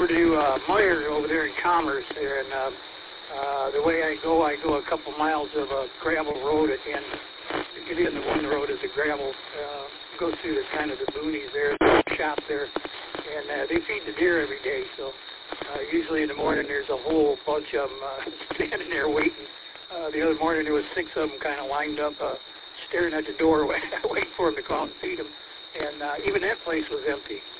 over to Meyer over there in Commerce there, and the way I go a couple miles of a gravel road at the end. To get in the one road is a gravel, goes through the kind of the boonies there, the shop there, and they feed the deer every day, so usually in the morning there's a whole bunch of them standing there waiting. The other morning there was 6 of them kind of lined up, staring at the door, waiting for them to come out and feed them, and even that place was empty.